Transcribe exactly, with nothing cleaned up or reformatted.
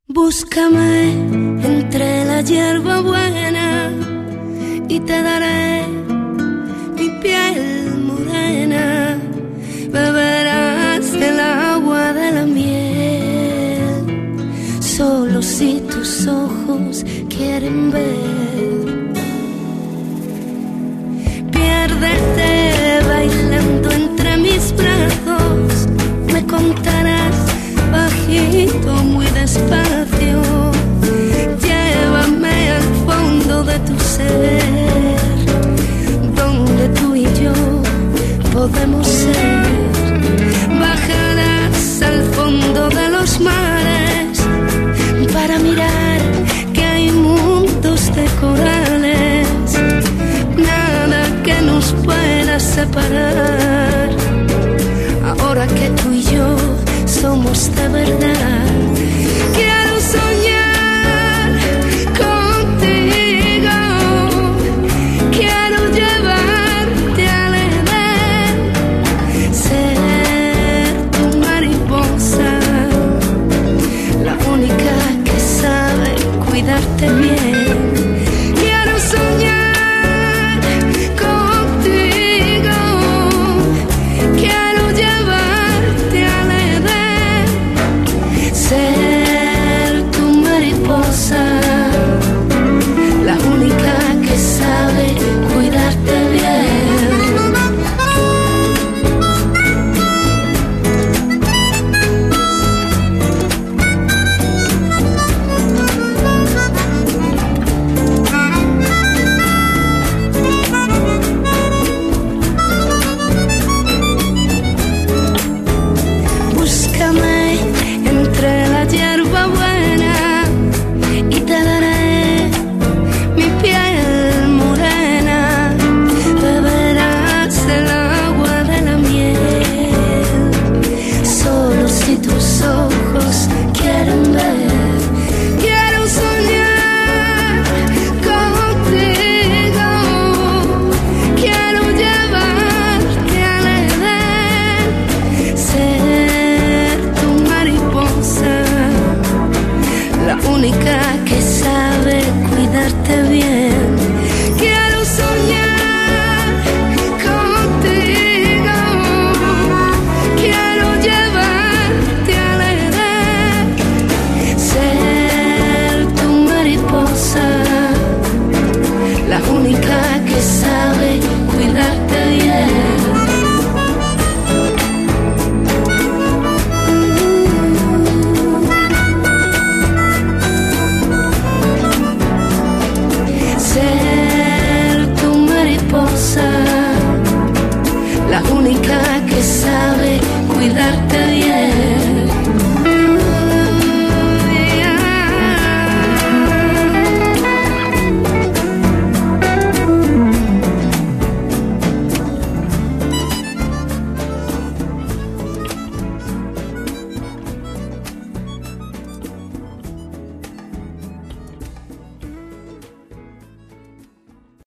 Búscame entre la hierba buena y te daré mi piel morena. Beberás del agua de la miel, solo si tus ojos quieren ver. Piérdete bailando entre mis brazos, me contarás bajito, muy despacio. Llévame al fondo de tu ser, donde tú y yo podemos ser. Bajarás al fondo de los mares para mirar que hay mundos de corales. Nada que nos pueda separar, ahora que tú y yo somos de verdad. Quiero soñar contigo, quiero llevarte al Edén, ser tu mariposa, la única que sabe cuidarte bien. Quiero soñar contigo, quiero llevarte al Edén, ser tu mariposa, la única que sabe cuidarte bien. Búscame entre la hierba buena y te daré mi piel morena. Beberás el agua de la miel, solo si tus ojos quieren ver. Quiero soñar contigo, quiero llevarte al Edén, ser tu mariposa, la única que sabe cuidarte bien. Quiero soñar contigo, quiero llevarte al Edén, ser tu mariposa, la única que sabe cuidarte bien. Ser tu mariposa, la única que sabe cuidarte bien.